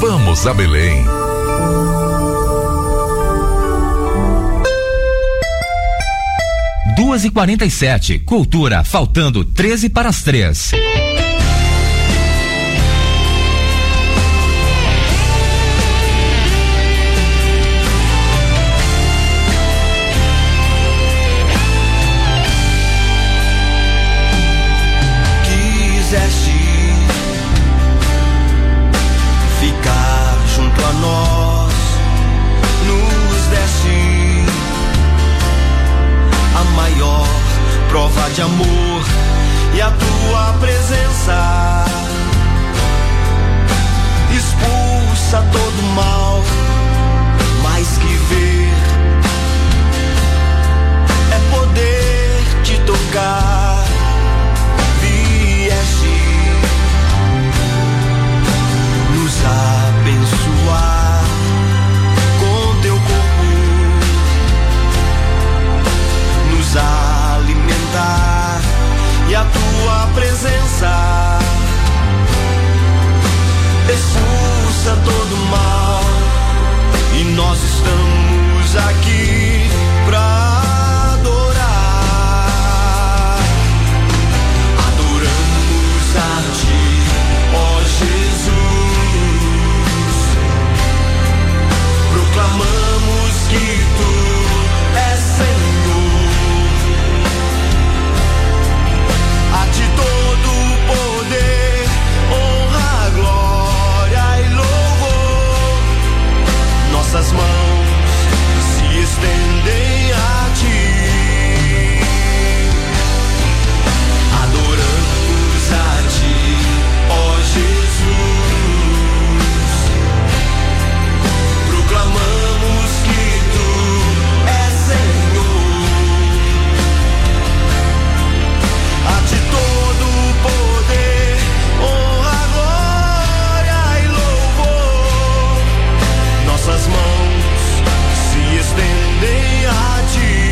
Vamos a Belém. Duas e 47, Cultura, faltando 13 para as 3. Quiseste ficar junto a nós, nos deste a maior prova de amor e a tua presença expulsa todo mal. Mais que ver é poder te tocar. Vieste nos abençoar com teu corpo, nos alimentar, e a tua presença expulsa todo mal. E nós estamos aqui pra adorar. Adoramos a ti, ó Jesus. Proclamamos que tu és Senhor. A ti todo o poder, honra, glória e louvor. Nossas mãos se estendem a ti. Adoramos a ti, ó Jesus. Proclamamos que tu és Senhor. A ti todo o poder, honra, glória e louvor. Nossas mãos se estendem a ti.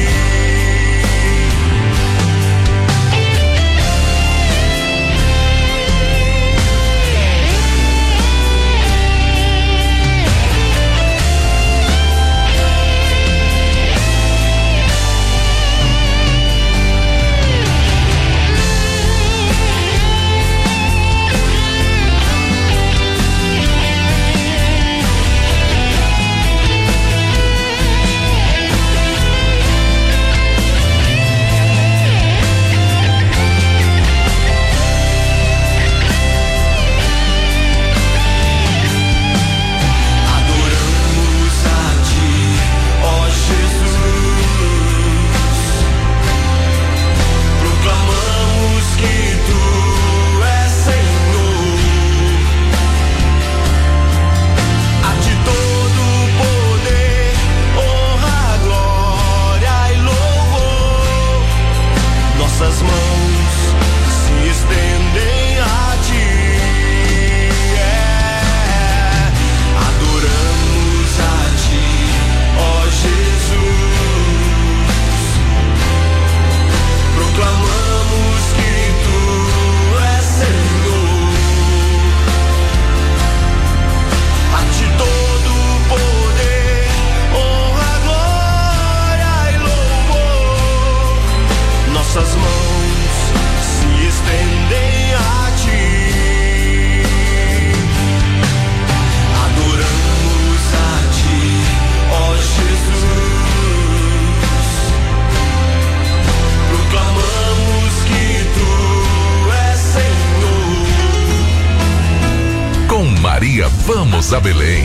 Vamos a Belém.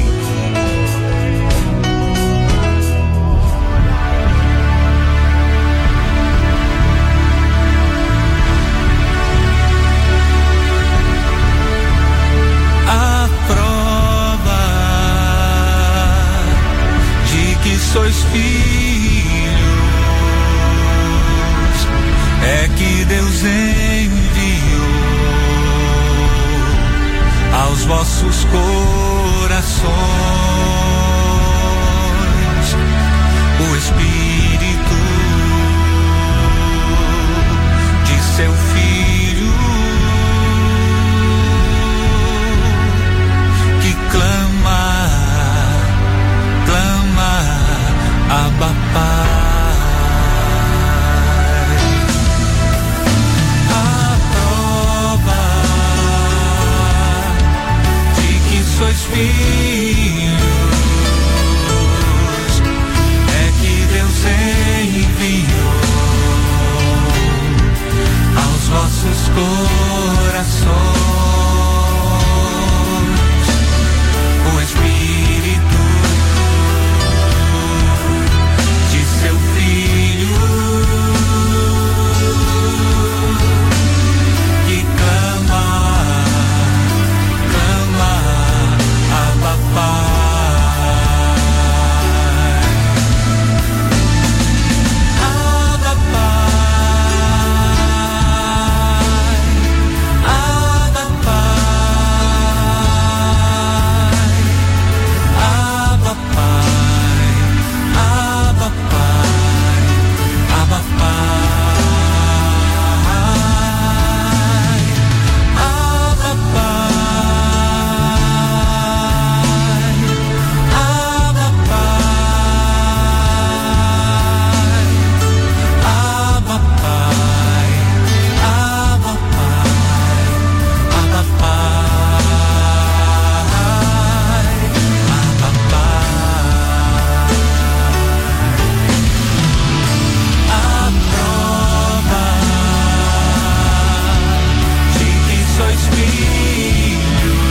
A prova de que sois filhos é que Deus enviou aos vossos corações o Espírito de seu Filho, que clama filhos é que Deus enviou aos vossos corações o Espírito de seu Filho que clama, Abba Pai, Abba Pai, Abba Pai, Abba Pai, Abba Pai, Abba Pai, Abba Pai, Abba Pai, Abba Pai, Abba Pai, Abba Pai. A prova de que sois filhos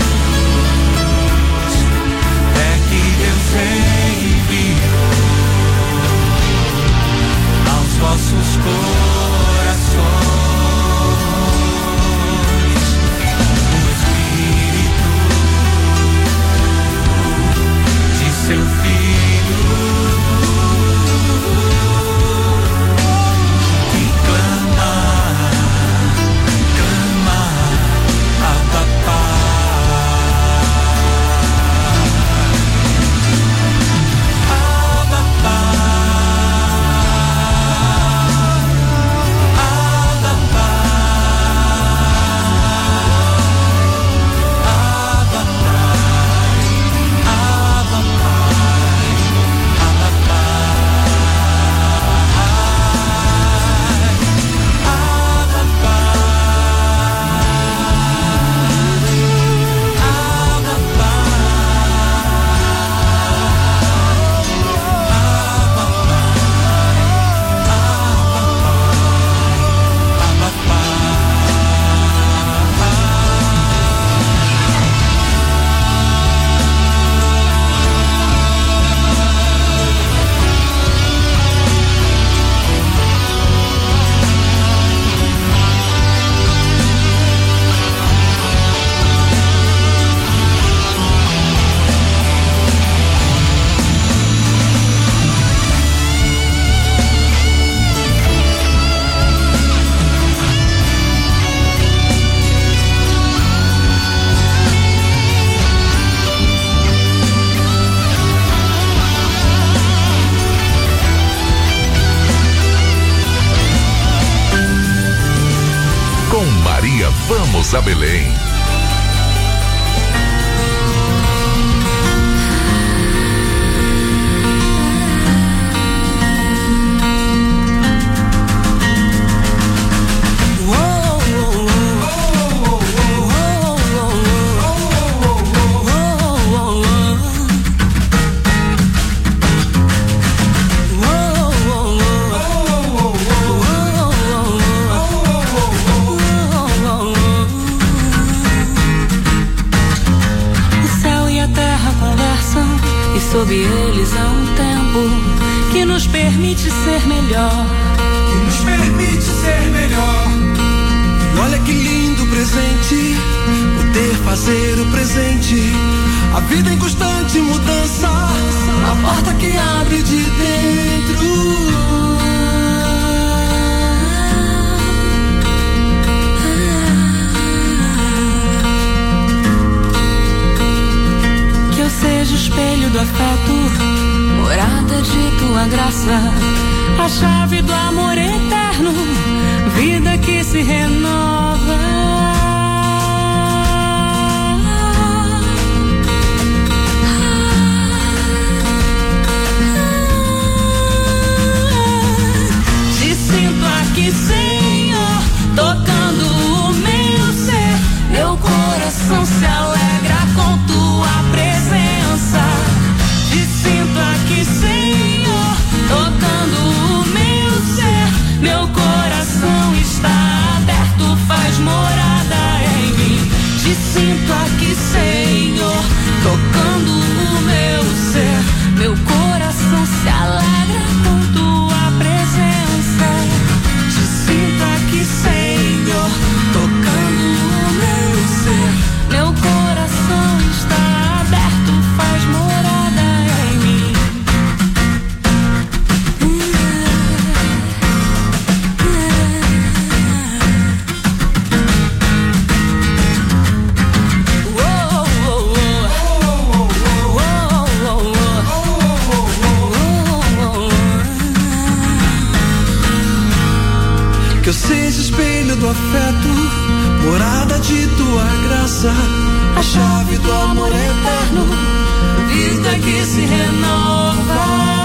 é que Deus enviou aos vossos corações o Espírito de seu Filho que clama, Abba Pai, Abba Pai, Abba Pai, Abba Pai, Abba Pai, Abba Com Maria Vamos a Belém. Sob eles há um tempo que nos permite ser melhor. Que nos permite ser melhor. E olha que lindo presente, poder fazer o presente. A vida em constante mudança, a porta que abre de dentro. Seja o espelho do afeto, morada de tua graça, a chave do amor eterno, vida que se renova. Te sinto aqui, Senhor, tocando o meu ser, meu coração se alegra com tua presença. Te sinto aqui, Senhor, tocando o meu ser. Meu coração se alegra com tua presença. Te sinto aqui, Senhor, tocando o meu ser. Meu coração está aberto, faz morada em mim. Que eu seja espelho do afeto, morada de tua graça, A chave do amor eterno, vida que se renova.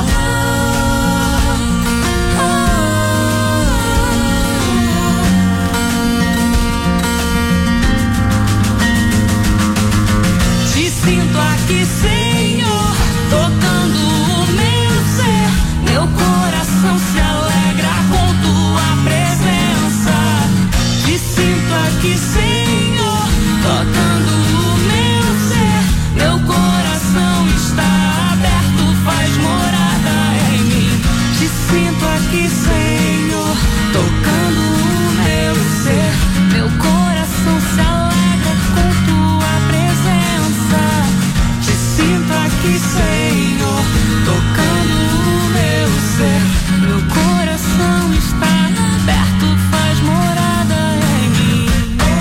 Te sinto aqui, Senhor, tocando o meu ser. Meu coração se alegra com tua presença. Te sinto aqui, Senhor, tocando o meu ser. Meu coração está aberto, faz morada em mim. Te sinto aqui, Senhor, tocando o meu ser. Meu coração se alegra com tua presença. Te sinto aqui, Senhor, tocando o meu ser. Meu coração está aberto, faz morada em mim.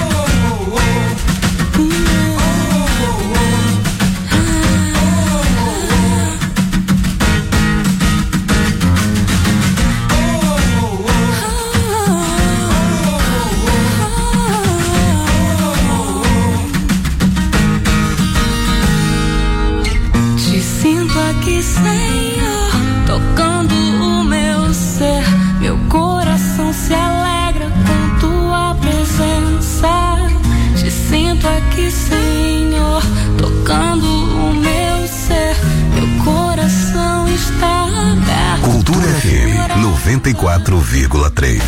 Te sinto aqui, Senhor, tocando o meu ser. Meu coração se alegra com tua presença. Te sinto aqui, Senhor, tocando o meu ser. Meu coração está aberto. Cultura FM 94,3.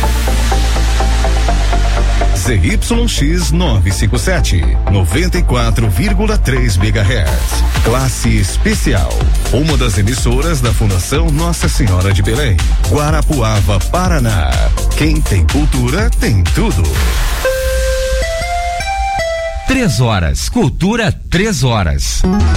ZYX 957, 94,3 MHz. Classe especial. Uma das emissoras da Fundação Nossa Senhora de Belém. Guarapuava, Paraná. Quem tem cultura tem tudo. 3 horas. Cultura 3 horas.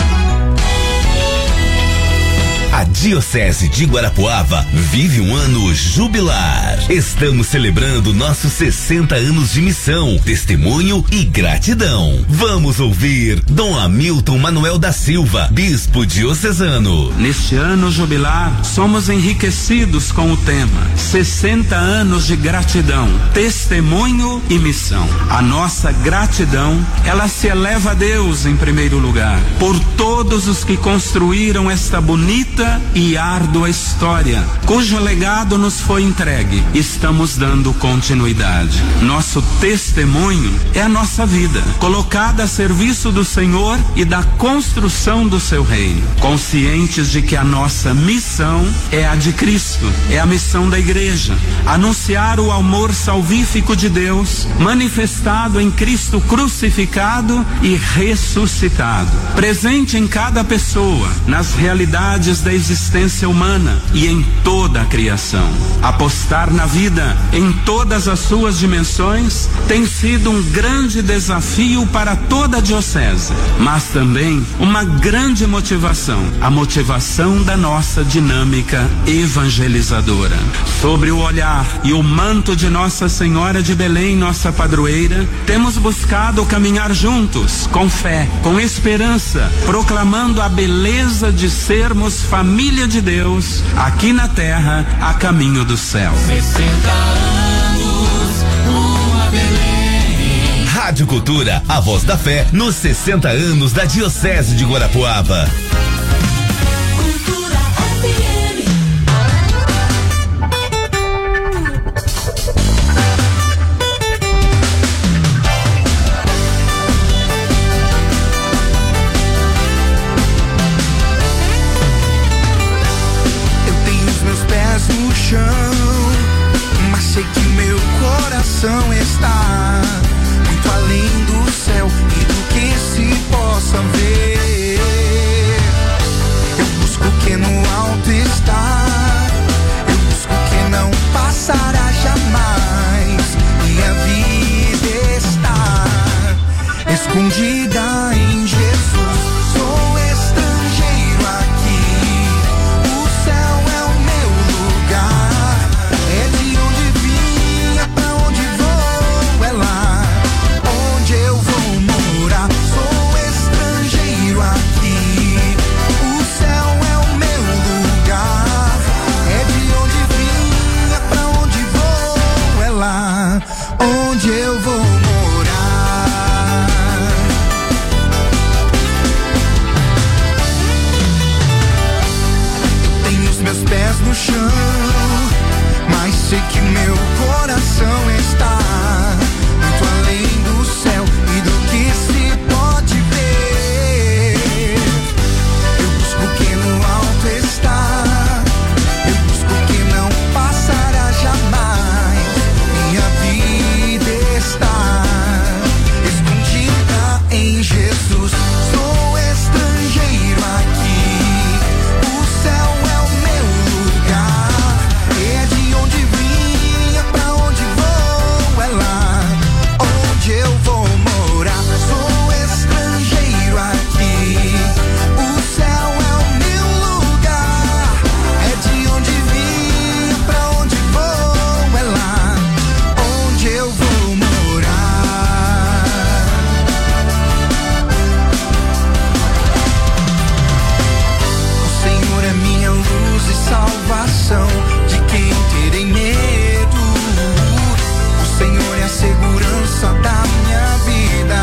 A Diocese de Guarapuava vive um ano jubilar. Estamos celebrando nossos 60 anos de missão, testemunho e gratidão. Vamos ouvir Dom Hamilton Manuel da Silva, bispo diocesano. Neste ano jubilar, somos enriquecidos com o tema 60 anos de gratidão, testemunho e missão. A nossa gratidão, ela se eleva a Deus em primeiro lugar, por todos os que construíram esta bonita e árdua história, cujo legado nos foi entregue. Estamos dando continuidade. Nosso testemunho é a nossa vida, colocada a serviço do Senhor e da construção do seu reino, conscientes de que a nossa missão é a de Cristo, é a missão da igreja, anunciar o amor salvífico de Deus, manifestado em Cristo crucificado e ressuscitado, presente em cada pessoa, nas realidades da existência humana e em toda a criação. Apostar na vida em todas as suas dimensões tem sido um grande desafio para toda a diocese, mas também uma grande motivação, a motivação da nossa dinâmica evangelizadora. Sobre o olhar e o manto de Nossa Senhora de Belém, nossa padroeira, temos buscado caminhar juntos, com fé, com esperança, proclamando a beleza de sermos família de Deus, aqui na terra, a caminho do céu. 60 anos, uma Belém. Rádio Cultura, a voz da fé, nos 60 anos da Diocese de Guarapuava. Cultura FM. No chão, mas sei que meu coração está muito além do céu escondida em Jesus. Sou estrangeiro aqui, o céu é o meu lugar. É de onde vim, é pra onde vou, é lá onde eu vou morar. Sou estrangeiro aqui, o céu é o meu lugar. É de onde vim, é pra onde vou, é lá onde eu vou morar. Meus pés no chão, mas sei que meu coração está muito além do céu e do que se pode ver. Eu busco o que no alto está, eu busco o que não passará jamais. Minha vida está escondida em Jesus. Sou estrangeiro aqui, o céu é o meu lugar. É de onde vim, é pra onde vou, é lá onde eu vou morar. Sou estrangeiro aqui, o céu é o meu lugar. É de onde vim, é pra onde vou, é lá onde eu vou morar. O Senhor é minha luz e salvação, de quem terei medo? O Senhor é a segurança da minha vida.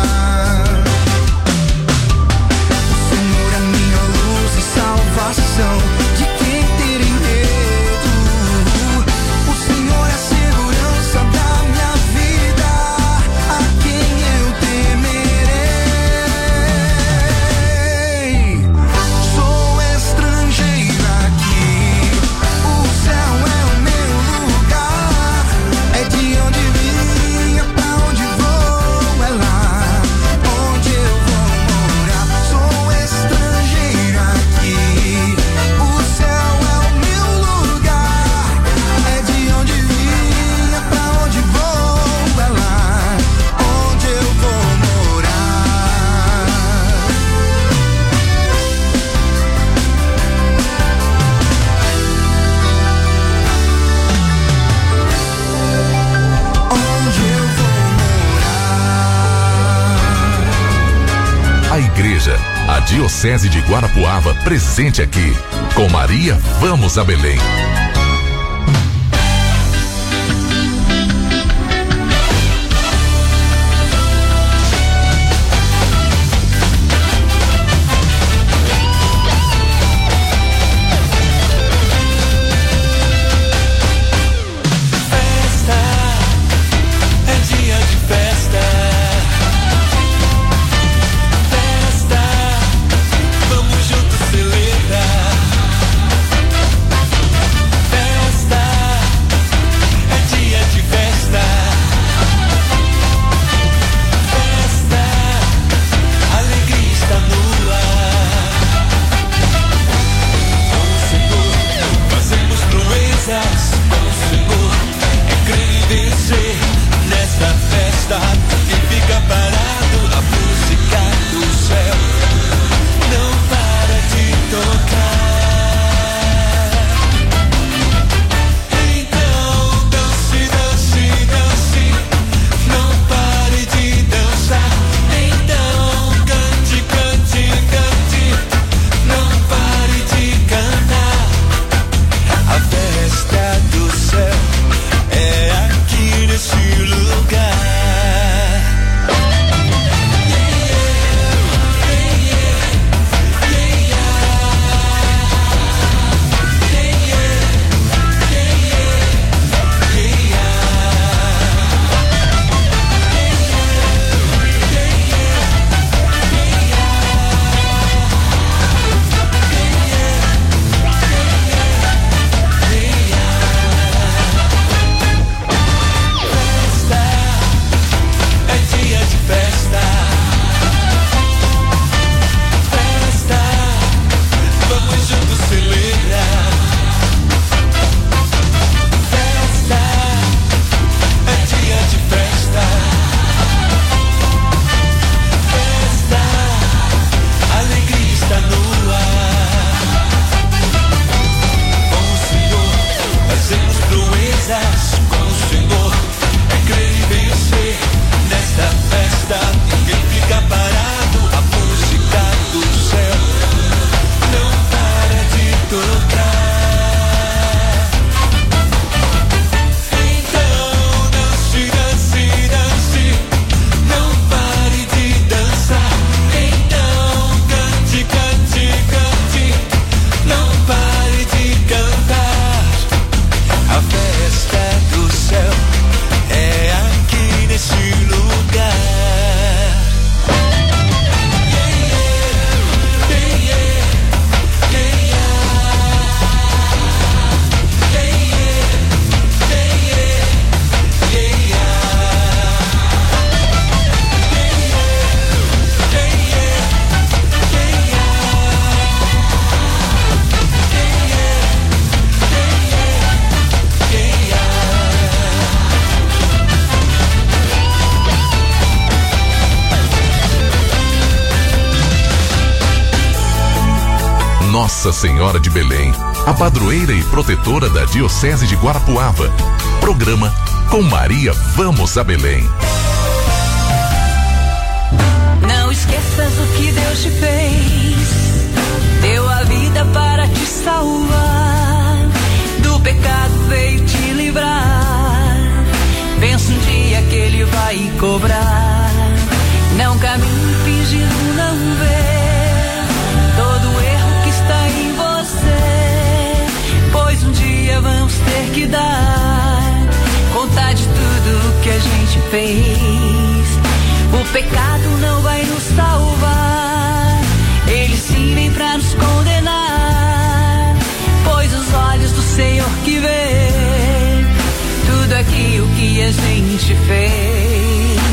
O Senhor é minha luz e salvação, de quem terei medo? O Senhor é a segurança da minha vida, a quem eu temerei. Sou estrangeiro aqui, o céu é o meu lugar. É de onde vim, é pra onde vou, é lá onde eu vou morar. Sou estrangeiro aqui, o céu é o meu lugar. É de onde vim, é pra onde vou, é lá onde eu vou morar. Onde eu vou morar. A igreja, a Diocese de Guarapuava, presente aqui. Com Maria, vamos a Belém. Festa, é dia de festa. Festa, vamos juntos celebrar. Nossa Senhora de Belém, a padroeira e protetora da Diocese de Guarapuava. Programa Com Maria Vamos a Belém. Não esqueças o que Deus te fez, deu a vida para te salvar, do pecado veio te livrar, pensa um dia que Ele vai cobrar, não caminhe fingindo não ver, todo erro que está em você, pois um dia vamos ter que dar conta de tudo que a gente fez. O pecado não vai nos salvar, ele sim vem pra nos condenar, pois os olhos do Senhor que vê tudo aquilo que a gente fez.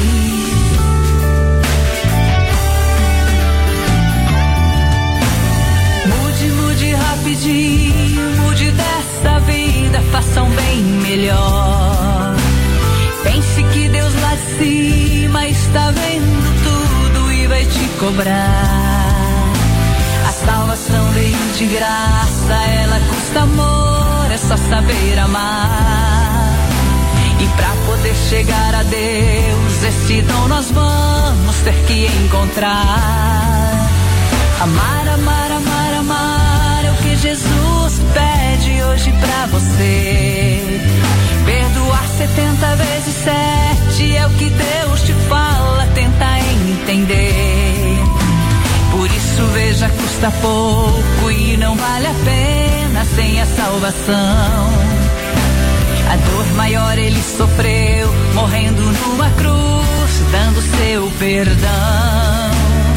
Mude rapidinho, mude dessa vida, faça um bem melhor. Pense que Deus lá de cima está vendo tudo e vai te cobrar. A salvação veio de graça, ela custa amor, é só saber amar. E pra poder chegar a Deus, esse dom nós vamos ter que encontrar. Amar, amar, amar, amar é o que Jesus pede hoje pra você. Perdoar 70 vezes 7 é o que Deus te fala, tenta entender. Por isso veja, custa pouco e não vale a pena sem a salvação. A dor maior Ele sofreu, morrendo numa cruz, dando seu perdão.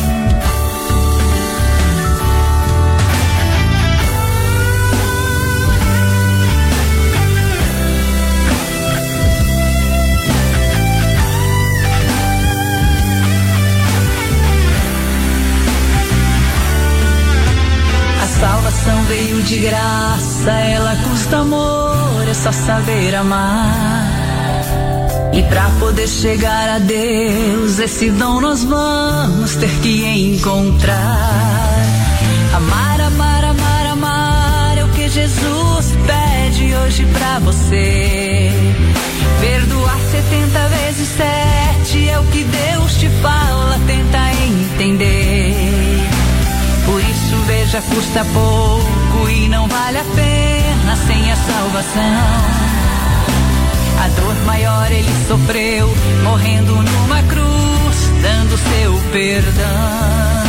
Salvação veio de graça, ela custa amor, é só saber amar. E pra poder chegar a Deus, esse dom nós vamos ter que encontrar. Amar, amar, amar, amar é o que Jesus pede hoje pra você. Perdoar 70 vezes 7 é o que Deus te fala, tenta entender. Por isso veja, custa pouco e não vale a pena sem a salvação. A dor maior Ele sofreu, morrendo numa cruz, dando seu perdão.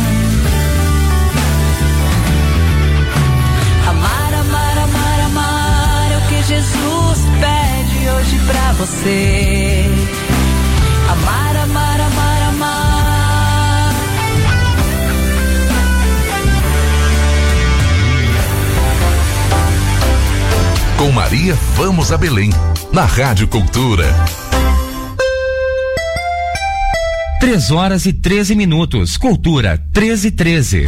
Amar, amar, amar, amar é o que Jesus pede hoje pra você. Amar, amar, amar, amar. Com Maria Vamos a Belém, na Rádio Cultura. 3h13, Cultura 13h13.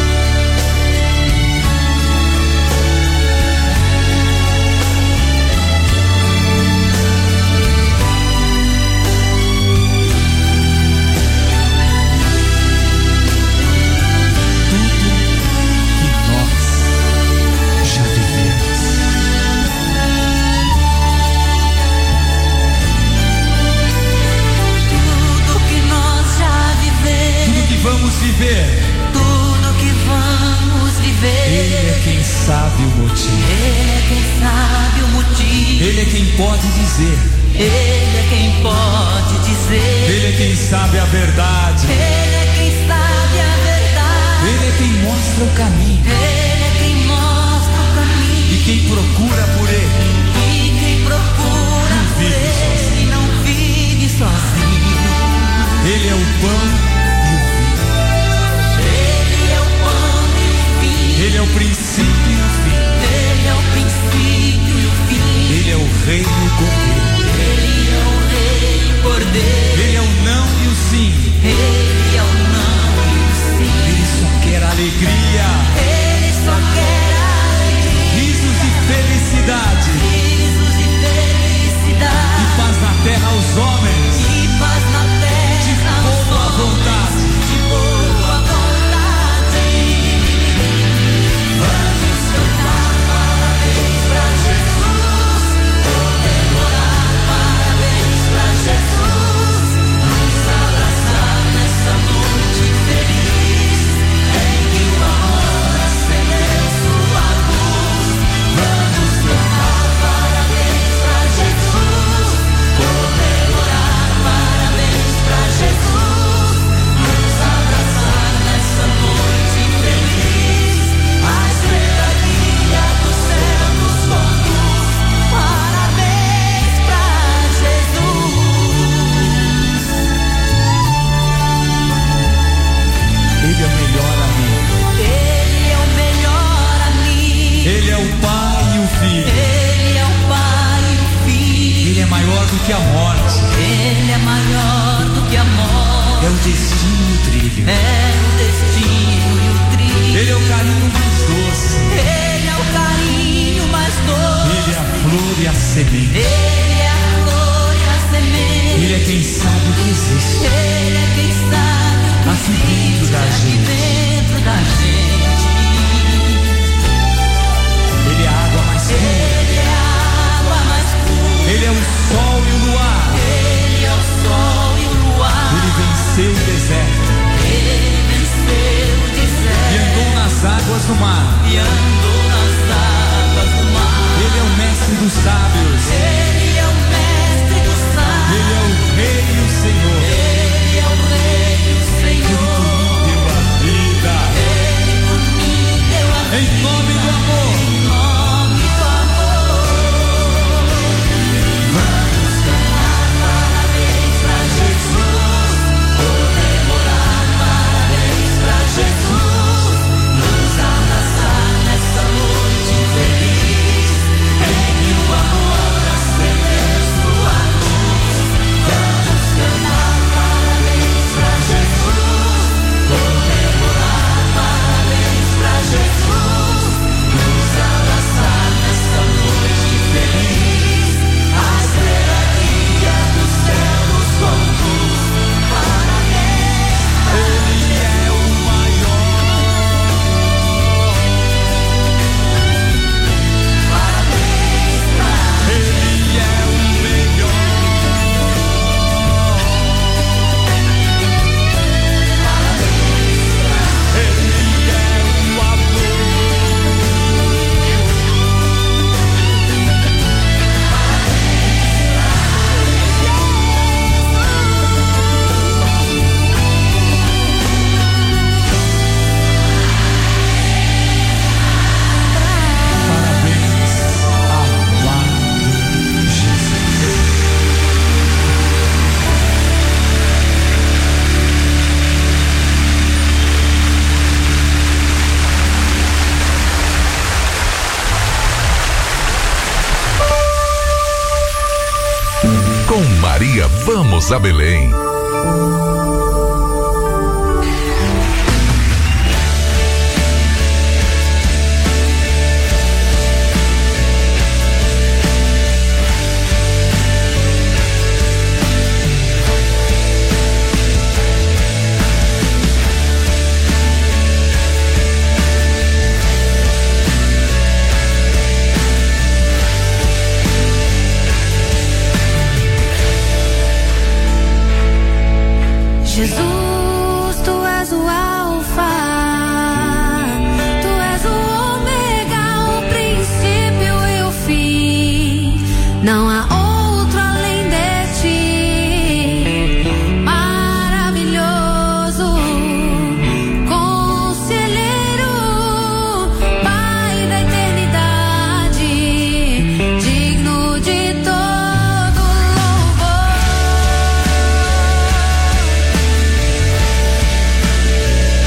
Tudo que vamos viver. Ele é quem sabe o motivo. Ele é quem sabe o motivo. Ele é quem pode dizer. Ele é quem pode dizer. Ele é quem sabe a verdade. Ele é quem sabe a verdade. Ele é quem mostra o caminho. Ele é quem mostra o caminho. E quem procura por Ele. E quem procura por Ele não vive sozinho. Ele é o pão. Ele é o princípio e o fim. Ele é o princípio e o fim. Ele é o rei e o cordeiro. Ele é o rei e o cordeiro. Ele é o não e o sim. Ele é o não e o sim. Ele só quer alegria. Ele que a morte. Ele é maior do que a morte. É o destino e o trilho. É o destino e o trilho. Ele é o carinho mais doce. Ele é o carinho mais doce. Ele é a flor e a semente. Ele é a flor e a semente. Ele é quem sabe o que existe. Ele é quem sabe o que aqui dentro da gente. Dentro da gente. Ele é a água mais pura. Ele é a água mais pura. Ele é o sol e o luar. Ele é o sol e o luar. Ele venceu o deserto. Ele venceu o deserto. E andou nas águas do mar. E andou nas águas do mar. Ele é o mestre dos sábios. Ele é o mestre dos sábios. Ele é o rei e o senhor. Ele é o rei e o senhor. Ele deu a vida. Ele por mim deu a vida. Em nome do amor. Em nome do amor. Vamos cantar parabéns pra Jesus. Comemorar parabéns pra Jesus. Nos abraçar nessa noite feliz. Em o amor acender sua luz. Vamos cantar parabéns pra Jesus. Comemorar parabéns pra Jesus. Nos abraçar nessa noite feliz. A estrela guia do céu nos conduz. Parabéns. Ele é o maior. Parabéns pra Ele é o melhor. Ele é o amor. Parabéns, amado Jesus. Com Maria, vamos a Belém. Jesus, tu és o Alfa, tu és o Ômega, o princípio e o fim. Não há outro além de ti. Maravilhoso, conselheiro, Pai da eternidade, digno de todo louvor.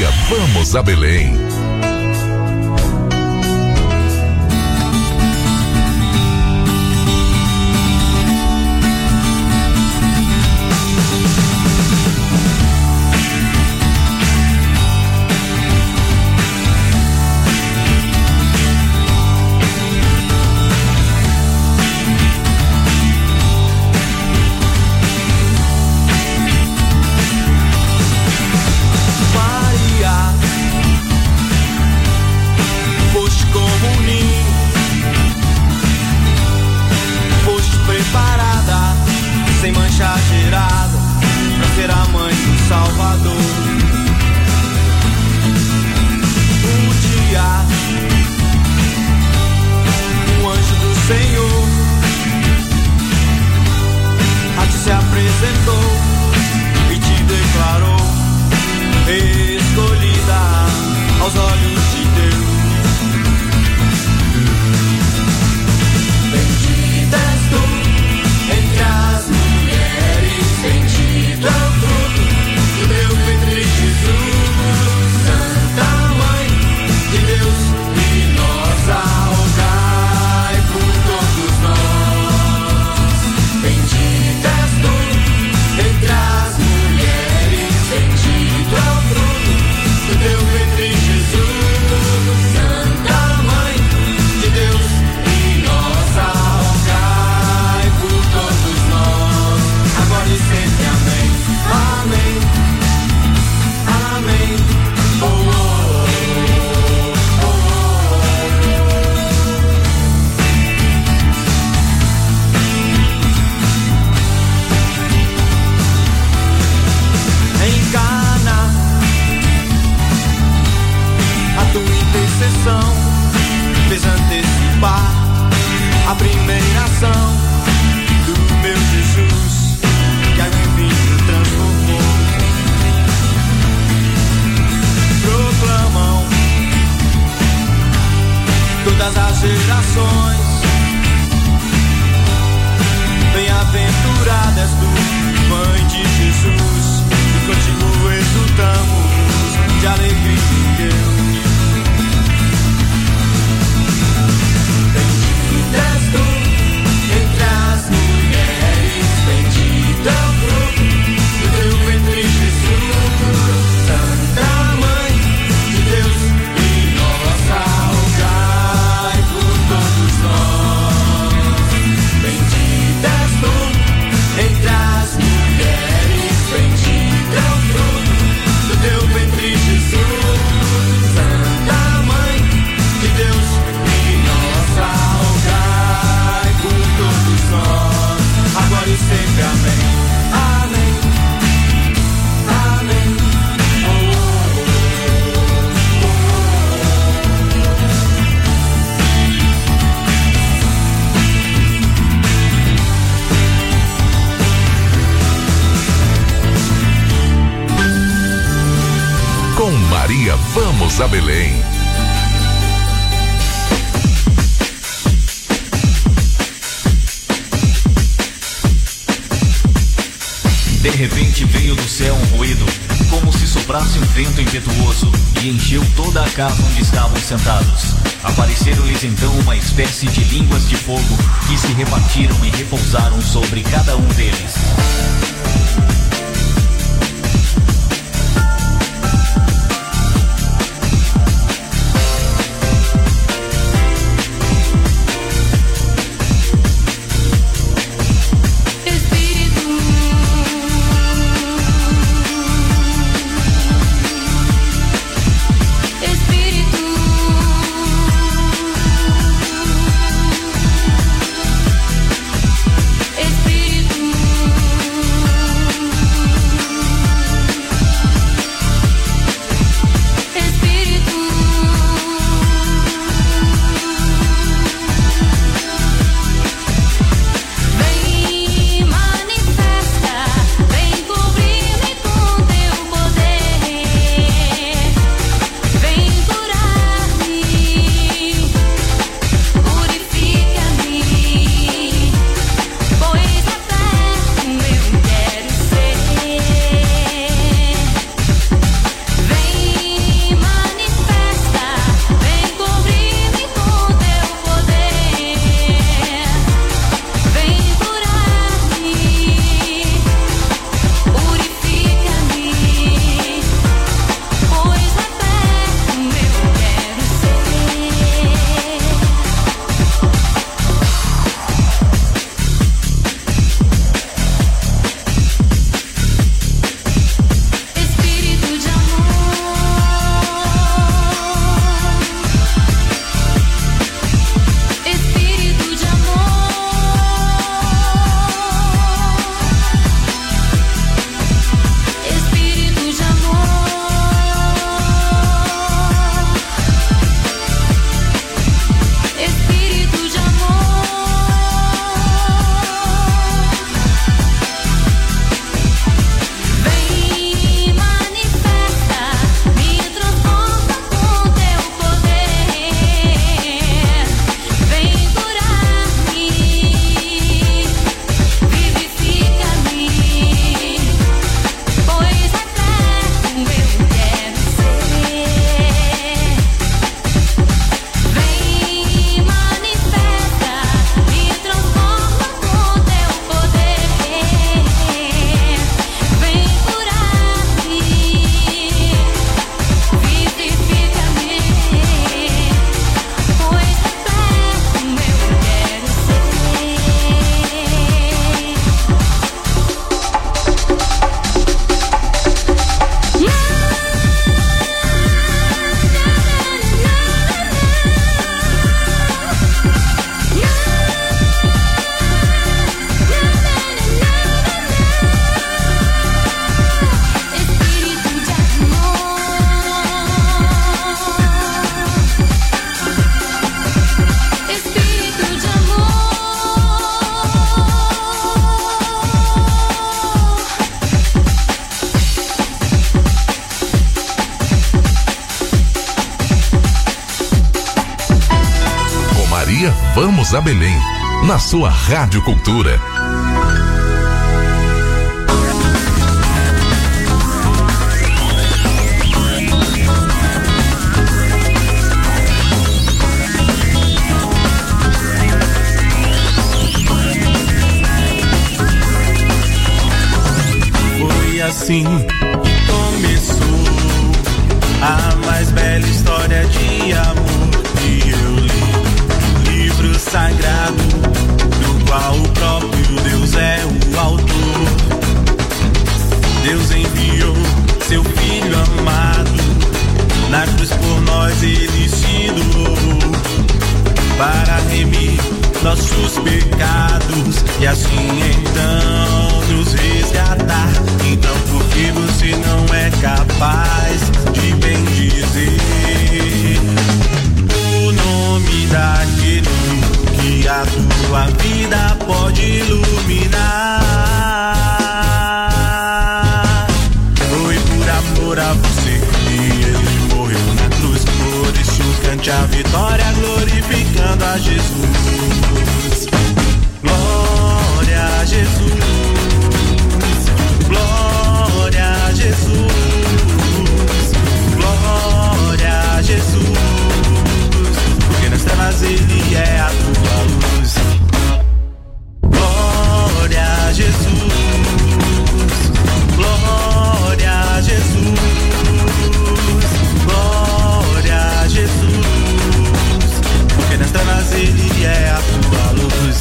Maria, vamos a Belém. Vamos a Belém. De repente veio do céu um ruído, como se soprasse um vento impetuoso, e encheu toda a casa onde estavam sentados. Apareceram-lhes então uma espécie de línguas de fogo, que se repartiram e repousaram sobre cada um deles. Espírito Vamos a Belém, na sua Rádio Cultura. Foi assim que começou a mais bela história de amor que eu li. Livro sagrado, do qual o próprio Deus é o autor. Deus enviou seu Filho amado, na cruz por nós ele se doou, para remir nossos pecados e assim então nos resgatar. Então por que você não é capaz de bem dizer o nome daquele que a tua vida pode iluminar? Foi por amor a você que ele morreu na cruz, por isso cante a vitória glorificando a Jesus. Glória a Jesus, glória a Jesus, glória a Jesus, porque nas trevas ele é a tua luz. Glória a Jesus, glória a Jesus, glória a Jesus, porque nas trevas ele é a tua luz.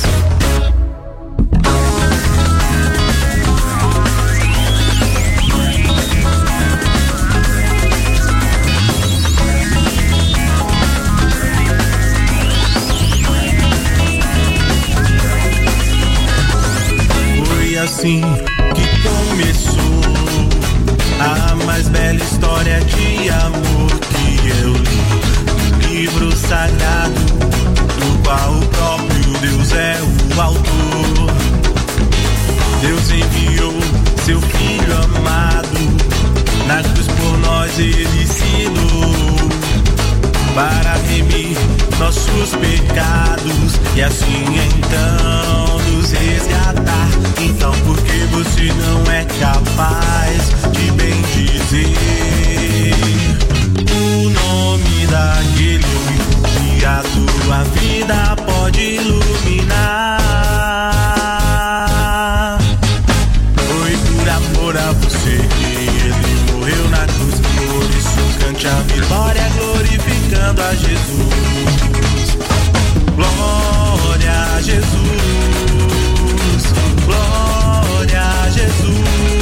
Foi assim que começou a mais bela história de amor que eu li. Livro sagrado, do qual o próprio Deus é o autor. Deus enviou seu Filho amado, na cruz por nós ele se doou, para remir nossos pecados e assim então nos resgatar. Então por que você não é capaz de bem dizer o nome daquele que a tua vida pode iluminar? Foi por amor a você que ele morreu na cruz, por isso cante a vitória glorificando a Jesus. Glória a Jesus, glória a Jesus,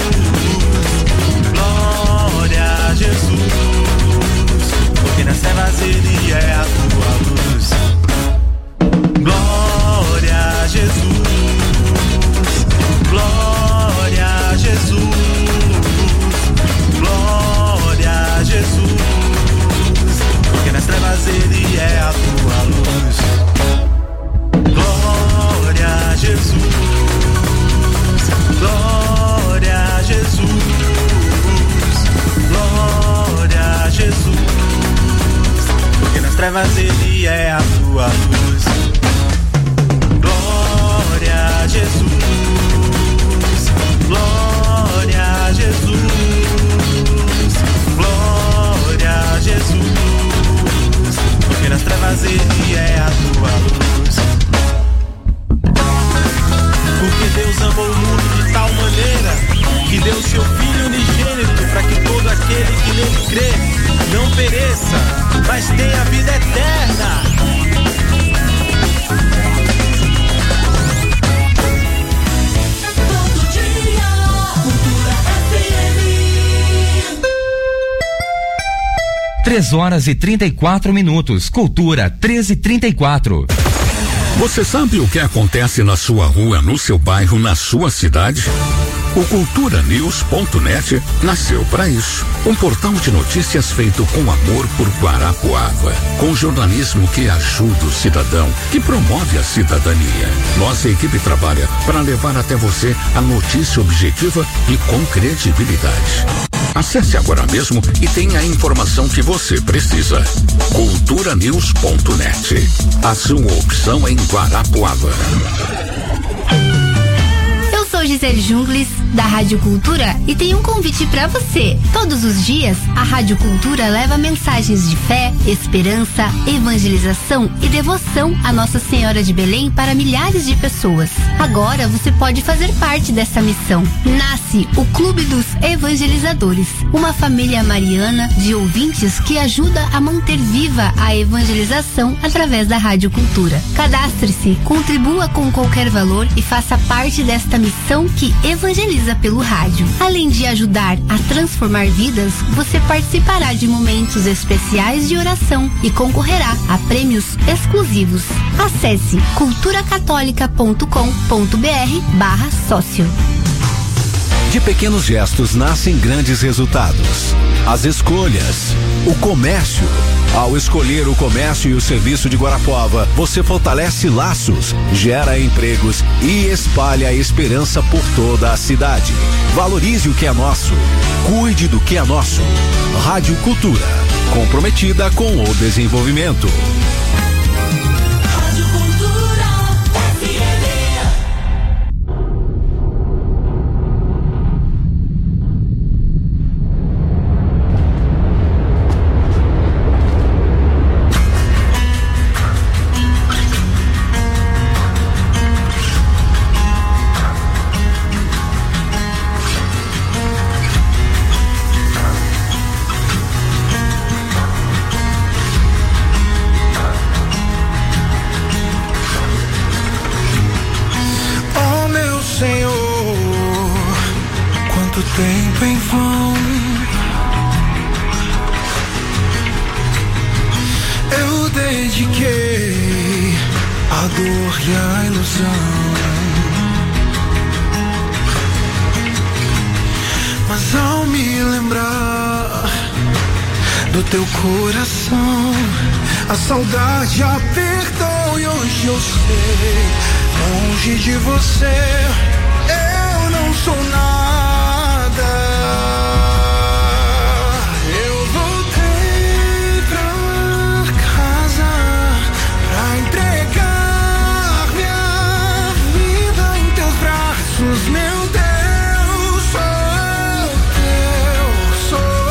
glória a Jesus, porque nas trevas ele é a tua luz. Glória a Jesus, glória a Jesus, glória a Jesus, porque nas trevas ele é a tua luz. Glória a Jesus, glória a Jesus, glória a Jesus, porque nas trevas ele é a tua luz. Glória a Jesus, glória a Jesus, glória a Jesus, porque nas trevas ele é a tua luz. Porque Deus amou o mundo de tal maneira que deu seu Filho unigênito, para que todo aquele que nele crê não pereça, mas tenha vida eterna. Todo dia, Cultura FM. 3h34. Cultura 13h34. Você sabe o que acontece na sua rua, no seu bairro, na sua cidade? O culturanews.net nasceu para isso. Um portal de notícias feito com amor por Guarapuava, com jornalismo que ajuda o cidadão, que promove a cidadania. Nossa equipe trabalha para levar até você a notícia objetiva e com credibilidade. Acesse agora mesmo e tenha a informação que você precisa. culturanews.net. A sua opção em Guarapuava. Eu sou Gisele Jungles, da Rádio Cultura, e tenho um convite para você. Todos os dias, a Rádio Cultura leva mensagens de fé, esperança, evangelização e devoção a Nossa Senhora de Belém para milhares de pessoas. Agora você pode fazer parte dessa missão. Nasce o Clube dos Evangelizadores, uma família mariana de ouvintes que ajuda a manter viva a evangelização através da Rádio Cultura. Cadastre-se, contribua com qualquer valor e faça parte desta missão que evangeliza pelo rádio. Além de ajudar a transformar vidas, você participará de momentos especiais de oração e concorrerá a prêmios exclusivos. Acesse culturacatólica.com.br/sócio. De pequenos gestos nascem grandes resultados. As escolhas, o comércio. Ao escolher o comércio e o serviço de Guarapuava, você fortalece laços, gera empregos e espalha a esperança por toda a cidade. Valorize o que é nosso. Cuide do que é nosso. Rádio Cultura, comprometida com o desenvolvimento. Tempo em vão, eu dediquei a dor e a ilusão, mas ao me lembrar do teu coração, a saudade apertou e hoje eu sei, longe de você, eu não sou nada. Eu voltei pra casa pra entregar minha vida em teus braços, meu Deus, sou teu, sou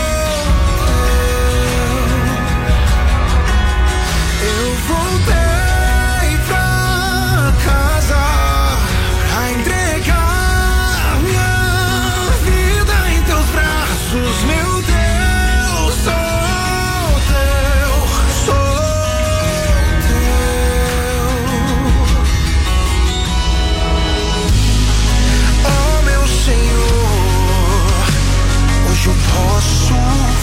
teu. Eu voltei pra casa pra entregar minha meu Deus, sou teu, sou teu. Oh meu Senhor, hoje eu posso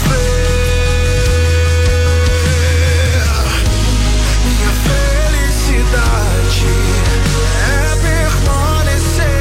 ver minha felicidade é permanecer.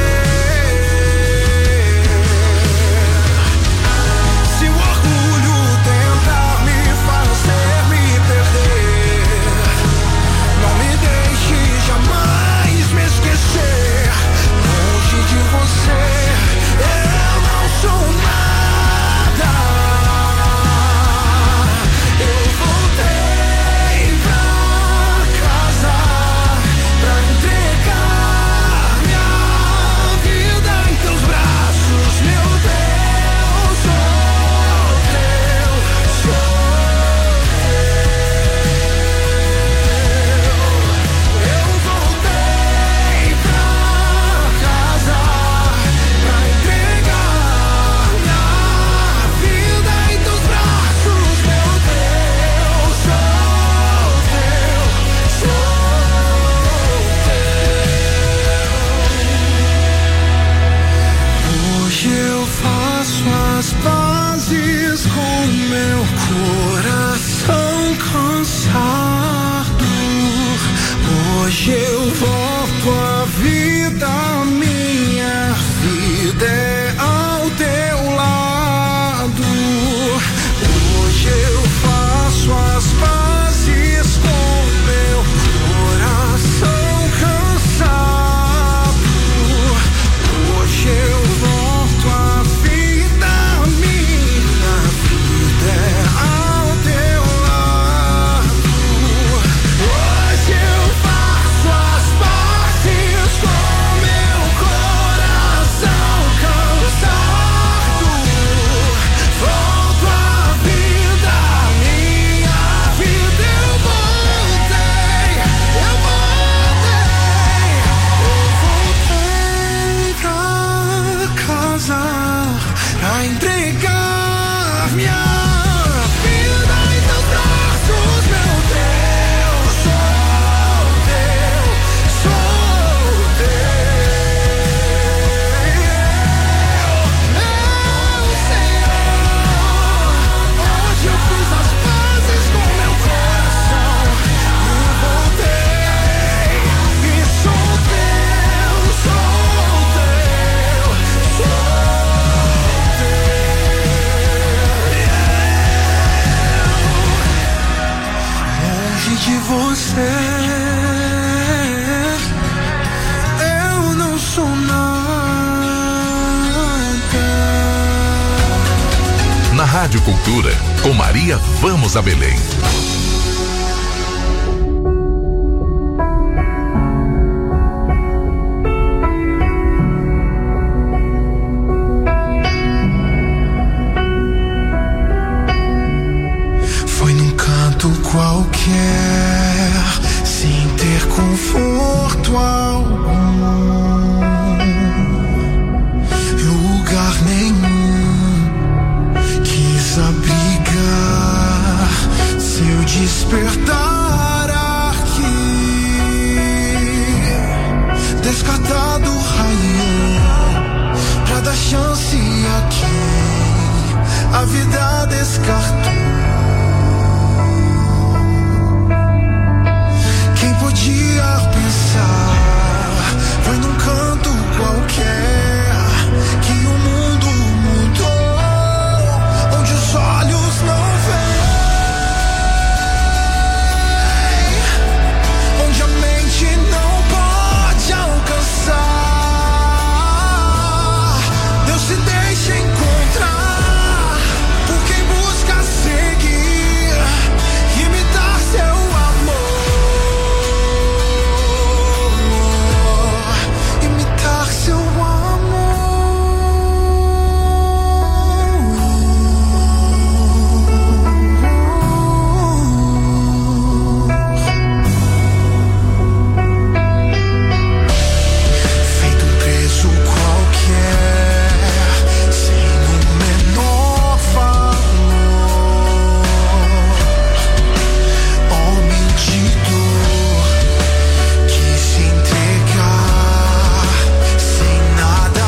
Hoje eu volto à vida, minha vida é eu não sou nada. Na Rádio Cultura, com Maria Vamos a Belém. Qualquer, sem ter conforto algum, lugar nenhum, quis abrigar seu despertar aqui, descartado raiou, pra dar chance aqui, a vida descartou. Podia pensar, foi num canto qualquer que o mundo mudou, onde os olhos não veem, onde a mente não pode alcançar. Deus se deixa encontrar por quem busca seguir, imitar seu amor. Seu feito um preço qualquer, sem o menor valor, homem de dor que se entregar, sem nada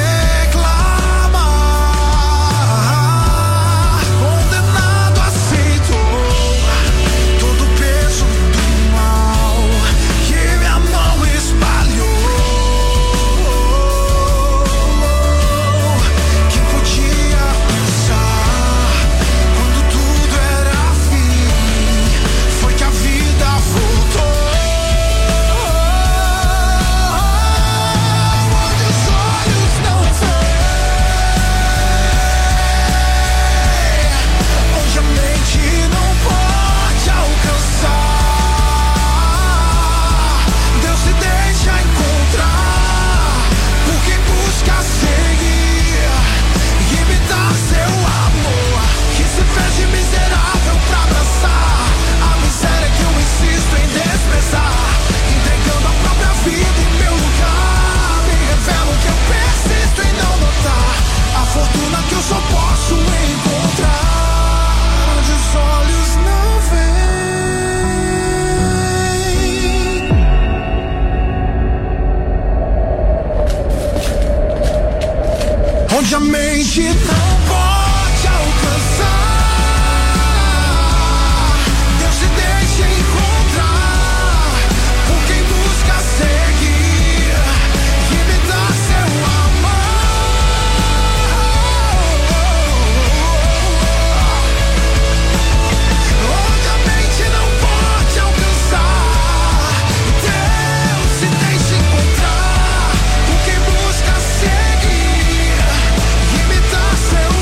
reclamar, condenado aceitou todo o peso do mal que minha mão espalhou. Quem podia pensar, quando tudo era fim, foi que a vida voltou. Onde os olhos não veem, onde a mente não pode alcançar, Deus se deixa encontrar por quem busca seguir, imitar seu amor, que se fez de miserável pra abraçar a miséria que eu insisto em desprezar, entregando a própria vida em meu lugar. Me revelo que eu persisto em não notar a fortuna que eu só posso encontrar onde os olhos não veem, onde a mente não pode alcançar. Deus se deixa encontrar por quem busca seguir, imitar seu amor. Onde a mente não pode alcançar, Deus se deixa encontrar por quem busca seguir, imitar seu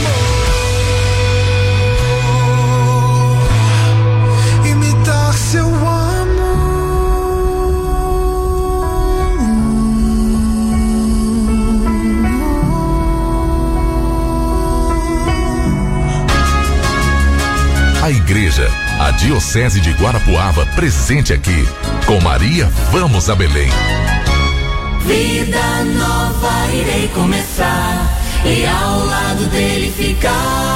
amor, imitar seu amor. A igreja, a Diocese de Guarapuava, presente aqui. Com Maria Vamos a Belém. Vida nova irei começar e ao lado dele ficar.